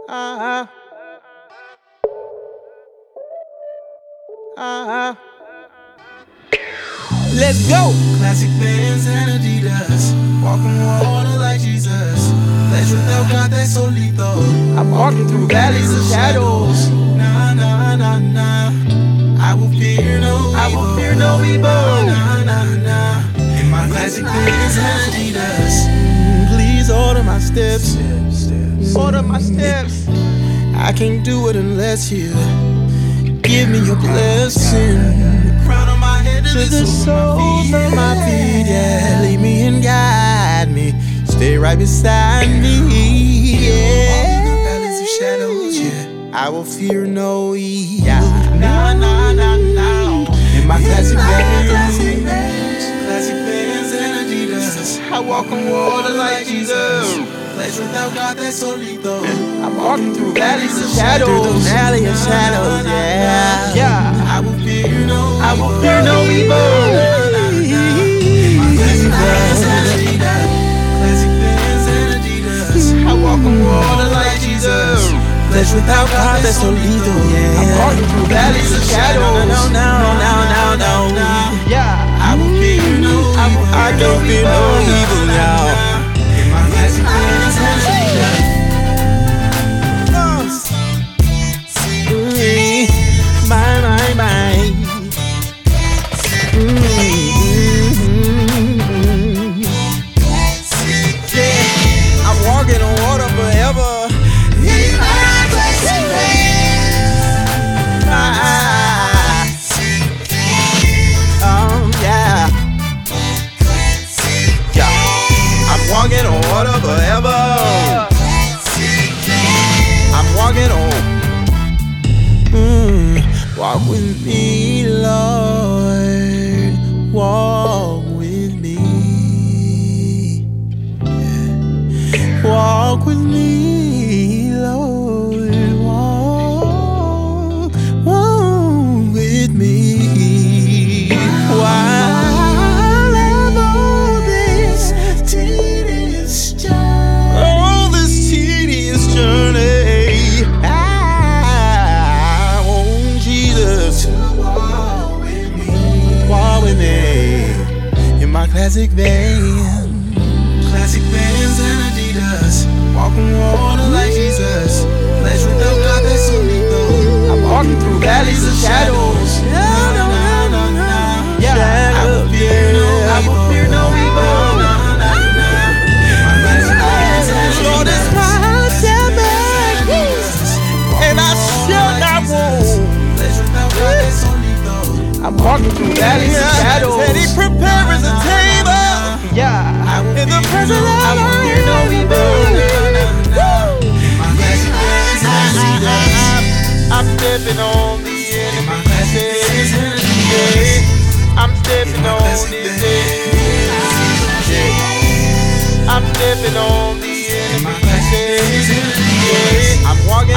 Uh, uh, Let's go. Classic Vans and Adidas, walking water like Jesus. Flesh without God, that's so lethal. I'm walking through valleys of shadows. Nah, nah, nah, nah. I will fear no evil. I will fear no evil. Nah, nah, nah. In my classic Vans and Adidas, please order my steps. Order my steps. I can't do it unless you give me your blessing. Crown on my head To the soles of my feet, yeah. Lead me and guide me. Stay right beside me, yeah. Walking through valleys of shadows, yeah. I will fear no evil. Nah, nah, nah, nah. In my classic Vans and Adidas, I walk on water like Jesus. Flesh without God, that's so lethal. I'm walking through valleys of shadows. Valley of shadows, yeah. Yeah. I will fear no evil. I will fear no evil. Classic Vans and Adidas, I walk on water like Jesus. flesh without God, that's so lethal, yeah. I'm walking through valleys of shadows. No. Yeah. I will fear no evil. I don't fear no evil now. In my classic Vans and Adidas. My. Yeah, I'm walking on water forever. In my classic Vans. Yeah. I'm walking on water forever. I'm walking on. Walk with me, Lord. Walk with me. Yeah. Walk with me, Lord. Walk with me. While I'm on this tedious journey. On this tedious journey. I want Jesus to walk with me in my classic Vans. Classic Vans and Adidas, walking water like Jesus. Flesh without God, that's so lethal. I'm walking through valleys of shadows. Yeah, I will fear no evil. I will fear no evil. Lord is my shepherd, and I shall not want. I'm walking through valleys of shadows. And He prepares a table Yeah. in the presence of I will fear no evil. I'm stepping on the enemy. I'm stepping on this edge. I'm stepping on the enemy. I'm walking.